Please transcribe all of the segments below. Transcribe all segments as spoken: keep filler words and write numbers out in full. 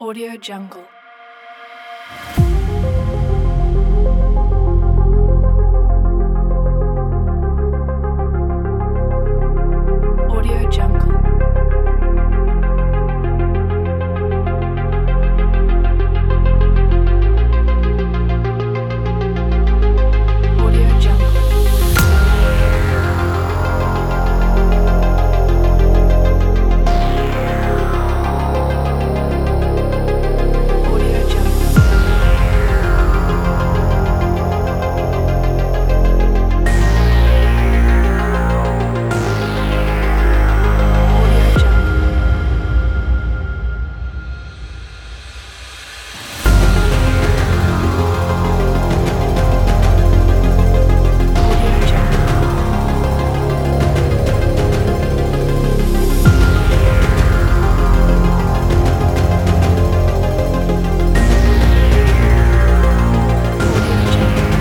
Audio Jungle. Audio Jungle. Audio Jungle. Audio Jungle. Audio Jungle. Audio Jungle. Audio Jungle.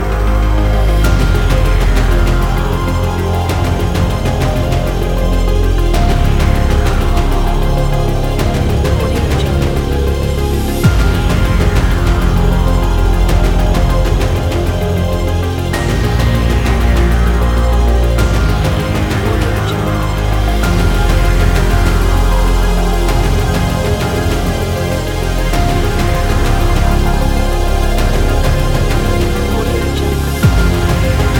Audio Jungle. Audio Jungle. Audio Jungle.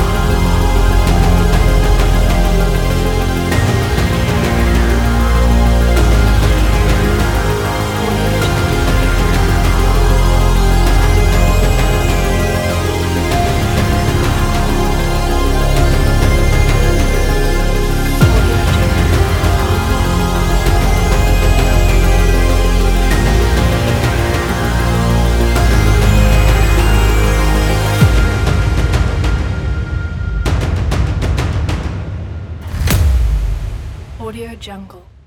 Audio Jungle. Audio Jungle. Audio Jungle.